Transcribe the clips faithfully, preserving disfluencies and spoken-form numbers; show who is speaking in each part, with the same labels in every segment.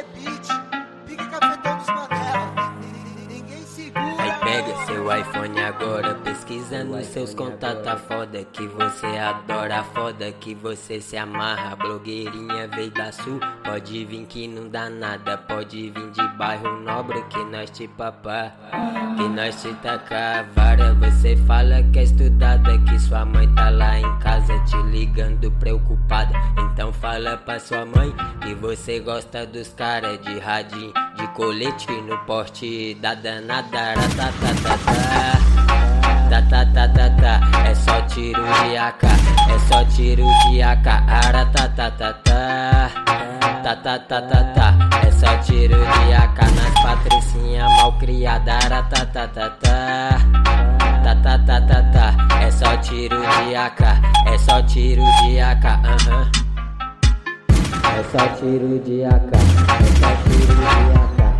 Speaker 1: R C Beat, pique cafetão dos Manela. Ninguém segura.
Speaker 2: Aí pega seu iPhone agora, pesquisa nos seus contatos a foda que você adora, a foda que você se amarra. Blogueirinha veio da sul, pode vir que não dá nada, pode vir de bairro nobre que nós te papá, que nós te taca a vara. Você fala que é estudada, que sua mãe tá lá em casa te ligando preocupada. Então fala pra sua mãe que você gosta dos cara de radinho, de colete no porte da danada. Ratatatatá, tatatatatá, é só tiro de A K, é só tiro de A K. Ratatatatá, tatatatatá, é só tiro de A K nas patricinha mal criada. Ratatatatá, tatatatatá, é só tiro de A K, é só tiro de A K. Aham, é só tiro de A K, é só tiro de A K.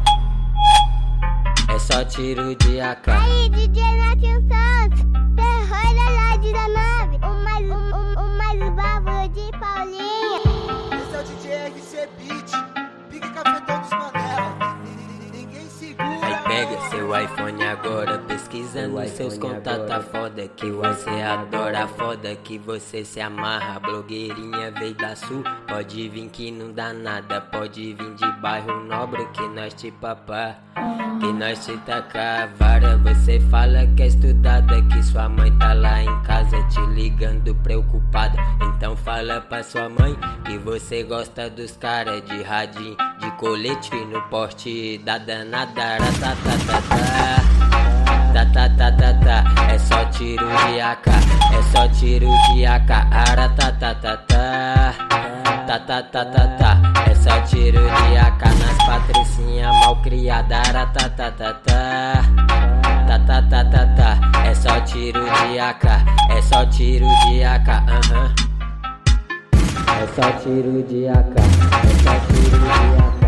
Speaker 2: É só tiro de A K.
Speaker 3: Aí, D J Natinho Santos, terror da laje da nave, o mais, o, o, o mais bravo de Paulinha.
Speaker 1: Esse é o D J R C Beat, pique cafetão dos Manela. Ninguém segura.
Speaker 2: Aí pega seu iPhone agora, pesquisa nos seus contatos a foda que você adora, a foda que você se amarra. Blogueirinha veio da sul, pode vir que não dá nada, pode vir de bairro nobre que nós te papá, que nós te taca a vara. Você fala que é estudada, que sua mãe tá lá em casa te ligando preocupada. Então fala pra sua mãe que você gosta dos cara de radinho, de colete no porte da danada. Ratatatatá, tatatatatá, é só tiro de A K, é só tiro de A K. Ratatatatá, tatatatatá, é só tiro de A K nas patricinha mal criada. Ratatatatá, tatatatatá, é só tiro de A K, é só tiro de A K. Aham, é só tiro de A K, é só tiro de A K.